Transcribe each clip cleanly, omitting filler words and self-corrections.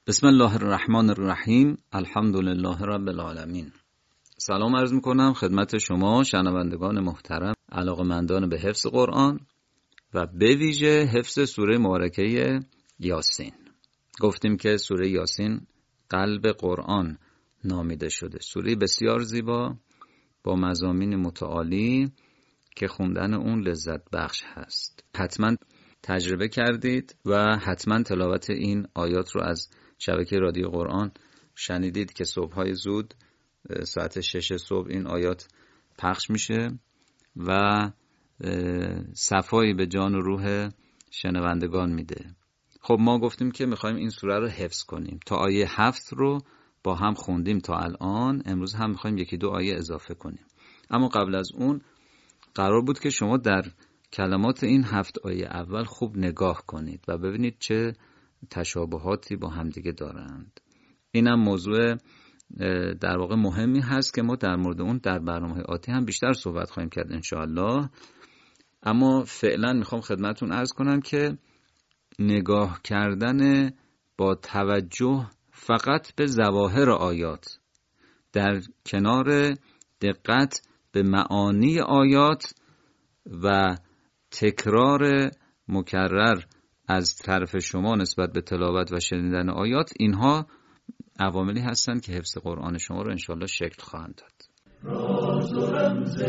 بسم الله الرحمن الرحیم. الحمدلله رب العالمین. سلام عرض میکنم خدمت شما شنوندگان محترم، علاقه‌مندان به حفظ قرآن و به ویژه حفظ سوره مبارکه یاسین. گفتیم که سوره یاسین قلب قرآن نامیده شده، سوره بسیار زیبا با مضامین متعالی که خوندن اون لذت بخش هست. حتما تجربه کردید و حتما تلاوت این آیات رو از شبکه رادیو قرآن شنیدید که صبح‌های زود ساعت 6 صبح این آیات پخش میشه و صفایی به جان و روح شنوندگان میده. خب ما گفتیم که میخوایم این سوره رو حفظ کنیم. تا آیه 7 رو با هم خوندیم تا الان، امروز هم میخوایم یکی دو آیه اضافه کنیم. اما قبل از اون قرار بود که شما در کلمات این 7 آیه اول خوب نگاه کنید و ببینید چه تشابهاتی با همدیگه دارند. اینم موضوع در واقع مهمی هست که ما در مورد اون در برنامه آتی هم بیشتر صحبت خواهیم کرد انشاءالله. اما فعلا میخوام خدمتون عرض کنم که نگاه کردن با توجه فقط به ظواهر آیات در کنار دقت به معانی آیات و تکرار مکرر از طرف شما نسبت به تلاوت و شنیدن آیات، اینها عواملی هستند که حفظ قرآن شما رو انشاءالله شکل خواهند داد. راز و رمز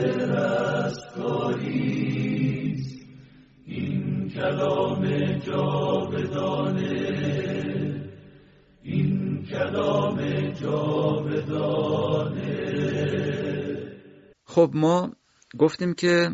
رستگاریست این کلام جاودانه، این کلام جاودانه. خب ما گفتیم که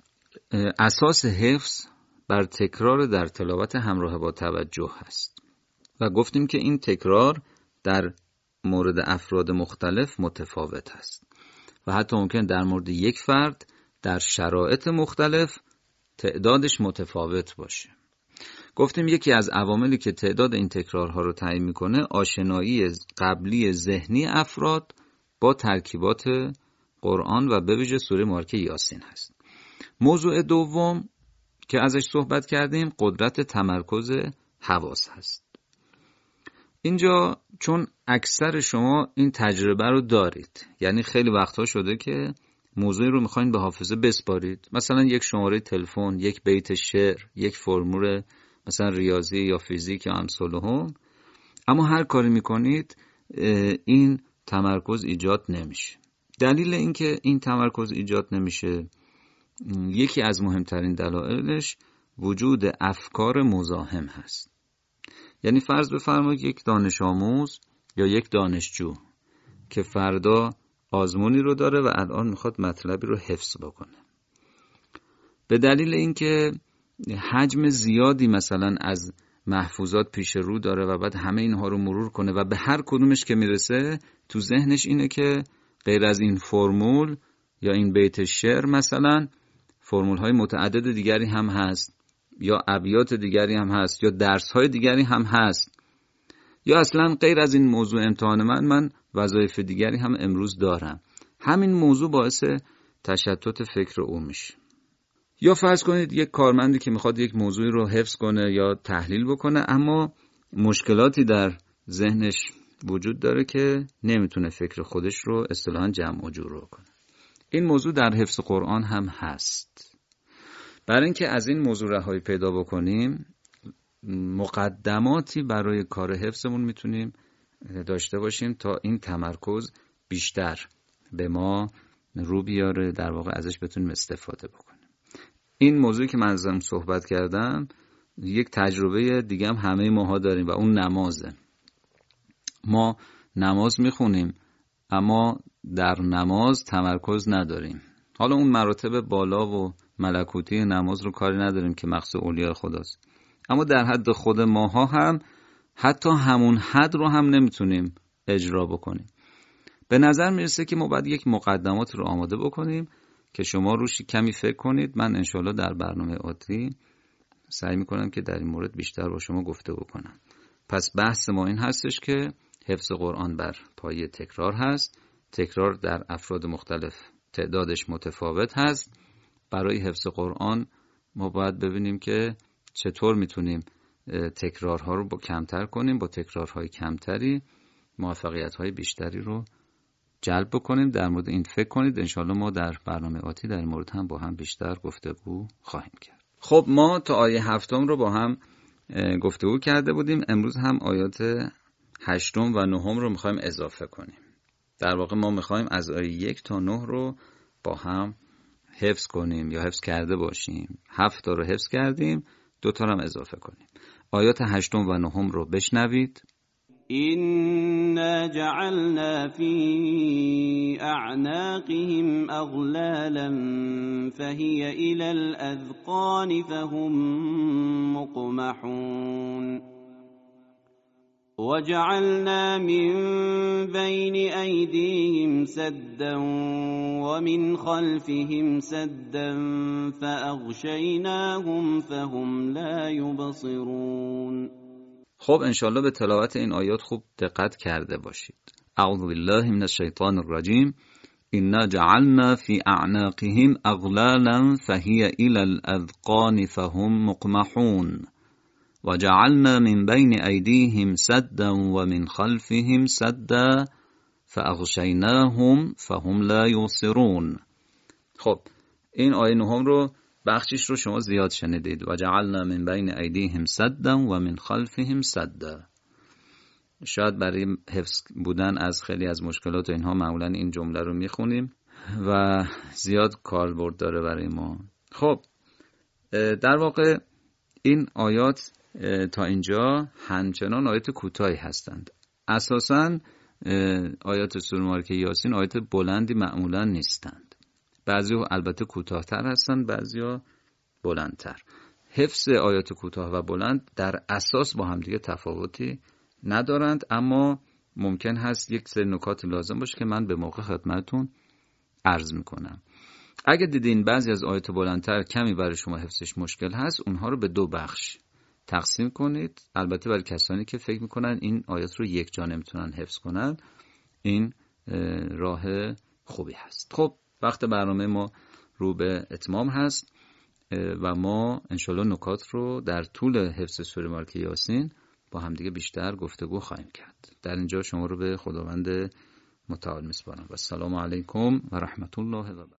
اساس حفظ بر تکرار در تلاوت همراه با توجه هست و گفتیم که این تکرار در مورد افراد مختلف متفاوت است و حتی ممکن در مورد یک فرد در شرایط مختلف تعدادش متفاوت باشه. گفتیم یکی از عواملی که تعداد این تکرارها رو تعیین میکنه آشنایی قبلی ذهنی افراد با ترکیبات قرآن و به ویژه سوره مبارکه یاسین هست. موضوع دوم که ازش صحبت کردیم قدرت تمرکز حواس هست. اینجا چون اکثر شما این تجربه رو دارید، یعنی خیلی وقتها شده که موضوعی رو میخواین به حافظه بسپارید، مثلا یک شماره تلفن، یک بیت شعر، یک فرمول مثلا ریاضی یا فیزیک یا امثالهم، اما هر کاری میکنید این تمرکز ایجاد نمیشه. دلیل اینکه این تمرکز ایجاد نمیشه یکی از مهمترین دلایلش وجود افکار مزاحم هست. یعنی فرض بفرمایید یک دانش آموز یا یک دانشجو که فردا آزمونی رو داره و الان میخواد مطلبی رو حفظ بکنه، به دلیل اینکه حجم زیادی مثلا از محفوظات پیش رو داره و بعد همه اینها رو مرور کنه و به هر کدومش که میرسه تو ذهنش اینه که غیر از این فرمول یا این بیت شعر مثلا فرمول های متعدد دیگری هم هست یا ابیات دیگری هم هست یا درس های دیگری هم هست یا اصلا غیر از این موضوع امتحان من وظایف دیگری هم امروز دارم. همین موضوع باعث تشتت فکر او میشه. یا فرض کنید یک کارمندی که میخواد یک موضوعی رو حفظ کنه یا تحلیل بکنه اما مشکلاتی در ذهنش وجود داره که نمیتونه فکر خودش رو اصطلاحاً جمع و جور کنه. این موضوع در حفظ قرآن هم هست. برای اینکه از این موضوع رهایی پیدا بکنیم مقدماتی برای کار حفظمون میتونیم داشته باشیم تا این تمرکز بیشتر به ما رو بیاره، در واقع ازش بتونیم استفاده بکنیم. این موضوعی که من ازم صحبت کردم یک تجربه دیگه هم همه ماها داریم و اون نمازه. ما نماز میخونیم اما در نماز تمرکز نداریم. حالا اون مراتب بالا و ملکوتی نماز رو کاری نداریم که مخصوص اولیاء خداست، اما در حد خود ماها هم حتی همون حد رو هم نمیتونیم اجرا بکنیم. به نظر میرسه که ما باید یک مقدمات رو آماده بکنیم که شما روش کمی فکر کنید. من انشالله در برنامه آتی سعی میکنم که در این مورد بیشتر با شما گفته بکنم. پس بحث ما این هستش که حفظ قرآن بر پایه تکرار هست. تکرار در افراد مختلف تعدادش متفاوت هست. برای حفظ قرآن ما باید ببینیم که چطور میتونیم تکرارها رو با کمتر کنیم، با تکرارهای کمتری موفقیت‌های بیشتری رو جلب بکنیم. در مورد این فکر کنید. انشالله ما در برنامه آتی در این مورد هم با هم بیشتر گفتگو خواهیم کرد. خب ما تا آیه 7 رو با هم گفتگو کرده بودیم. امروز هم آیات 8 و 9 رو میخوایم اضافه کنیم. در واقع ما میخوایم از آیه 1 تا 9 رو با هم حفظ کنیم یا حفظ کرده باشیم. 7 تا رو حفظ کردیم، 2 تا هم اضافه کنیم. آیات 8 و 9 رو بشنوید. إنا جعلنا في أعناقهم أغلالا فهي إلى الأذقان فهم مقمحون وجعلنا من بين أيديهم سدا ومن خلفهم سدا فأغشيناهم فهم لا يبصرون. خب انشالله به تلاوت این آیات خوب دقت کرده باشید. اعوذ بالله من الشیطان الرجیم. إنا جعلنا في أعناقهم أغلالا فهي إلى الأذقان فهم مقمحون وجعلنا من بين أيديهم سدا ومن خلفهم سدا فأغشيناهم فهم لا يبصرون. خب این آیه 9 رو بخشش رو شما زیاد شنیدید. و جعلنا من بین ایدیهم سدا و من خلفهم سدا. شاید برای حفظ بودن از خیلی از مشکلات و اینها معمولا این جمله رو میخونیم و زیاد کاربرد داره برای ما. خب در واقع این آیات تا اینجا همچنان آیات کوتاهی هستند. اساساً آیات سوره مبارکه یاسین آیات بلندی معمولا نیستند. بعضی‌ها البته کوتاه‌تر هستند، بعضی‌ها بلندتر. حفظ آیات کوتاه و بلند در اساس با هم دیگه تفاوتی ندارند، اما ممکن هست یک سری نکات لازم باشه که من به موقع خدمتتون عرض میکنم. اگه دیدین بعضی از آیات بلندتر کمی برای شما حفظش مشکل هست، اونها رو به 2 بخش تقسیم کنید. البته برای کسانی که فکر میکنن این آیات رو یک جا نمیتونن حفظ کنن، این راه خوبی هست. خب وقت برنامه ما رو به اتمام هست و ما انشالله نکات رو در طول حفظ سوره مبارکه یاسین با همدیگه بیشتر گفتگو خواهیم کرد. در اینجا شما رو به خداوند متعال میسپارم و السلام علیکم و رحمت الله و برکاته.